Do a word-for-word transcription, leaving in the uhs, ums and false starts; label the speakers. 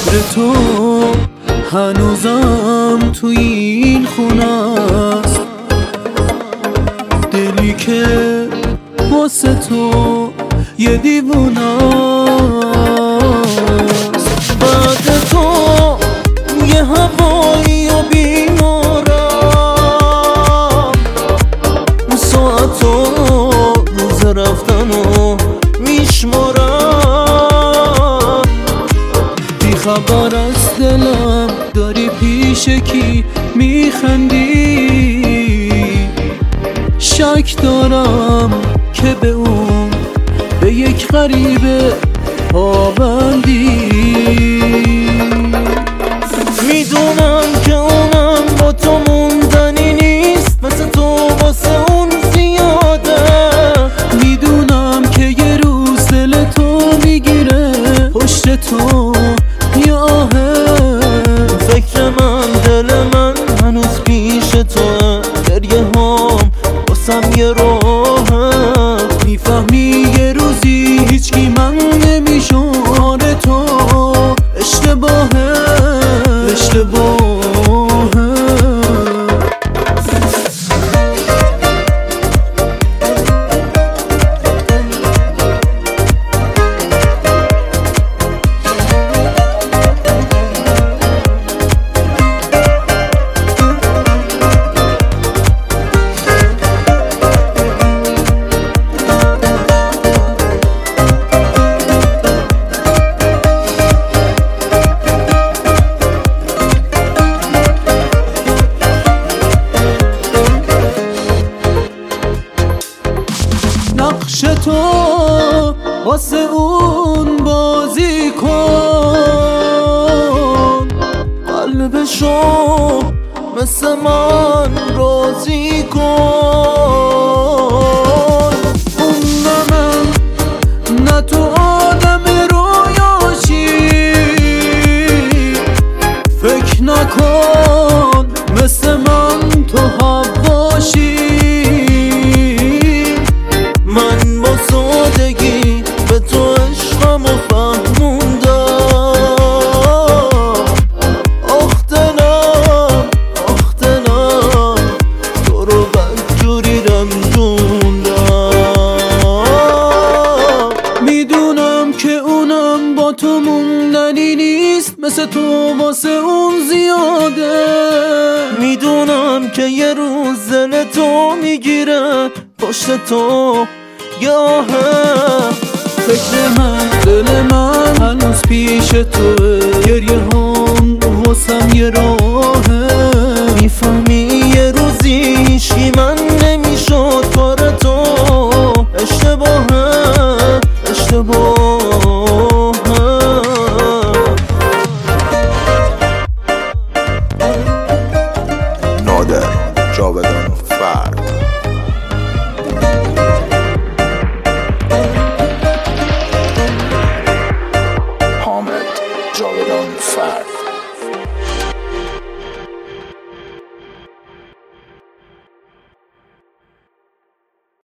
Speaker 1: قدر تو هنوزم تو این خونه است، دلی که واسه تو یه دیوونه است. بعد تو یه هوایی و بیمارم، ساعت و روز رفتن و میشمارم. بی خبر از دلم داری پیش کی میخندی، شک دارم که به اون به یک غریبه پابندی. میدونم که اونم با تو موندنی نیست، مثل تو واسه اون زیاده. میدونم که یه روز دل تو میگیره پشت تو یه آهه. فکر من دل من هنوز پیش توه، گریه هام واسم یه راهه. میفهمی یه روزی هیچکی من نمیشون، آره تو اشتباهه اشتباهه. نقش تو واسه اون بازی کن، قلبشو مثل من راضی کن. اون نه من نه تو آدم رویاشی، فکر نکن مثل من تو حواشی. من با سادگی به تو عشقم و فهموندم. آخ دلم آخ دلم تو رو بدجوری رنجوندم. میدونم که اونم با تو موندنی نیست، مثل تو واسه اون زیاده. میدونم که یه روز دل تو میگیره پشت تو یاه. فکر من دل من هنوز پیش توه، گریه هم واسم یه راهه. میفهمی یه روزی هیچکی من نمیشد، کار تو اشتباهه اشتباهه.
Speaker 2: نادر جاودان فرد. حامد جاودان فرد.